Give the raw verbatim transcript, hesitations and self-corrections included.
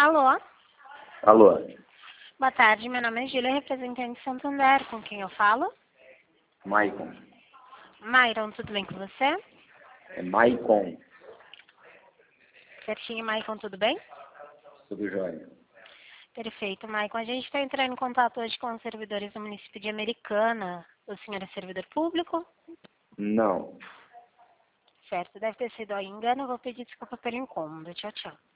Alô? Alô? Boa tarde, meu nome é Júlia, representante de Santander. Com quem eu falo? Maicon. Myron, tudo bem com você? É Maicon. Certinho, Maicon, tudo bem? Tudo jóia. Perfeito, Maicon. A gente está entrando em contato hoje com os servidores do município de Americana. O senhor é servidor público? Não. Certo, deve ter sido aí engano. Eu vou pedir desculpa pelo incômodo. Tchau, tchau.